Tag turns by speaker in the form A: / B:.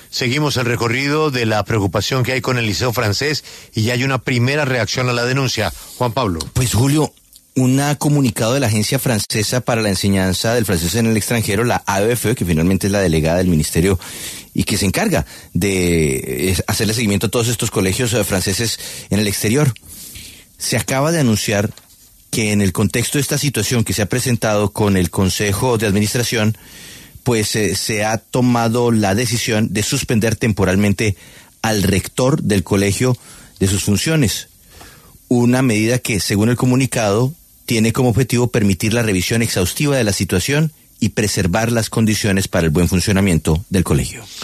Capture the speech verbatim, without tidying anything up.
A: Seguimos el recorrido de la preocupación que hay con el Liceo Francés y ya hay una primera reacción a la denuncia. Juan Pablo.
B: Pues Julio, un comunicado de la Agencia Francesa para la Enseñanza del Francés en el Extranjero, la A E F, que finalmente es la delegada del ministerio y que se encarga de hacerle seguimiento a todos estos colegios franceses en el exterior. Se acaba de anunciar que en el contexto de esta situación que se ha presentado con el Consejo de Administración, pues eh, se ha tomado la decisión de suspender temporalmente al rector del colegio de sus funciones. Una medida que, según el comunicado, tiene como objetivo permitir la revisión exhaustiva de la situación y preservar las condiciones para el buen funcionamiento del colegio.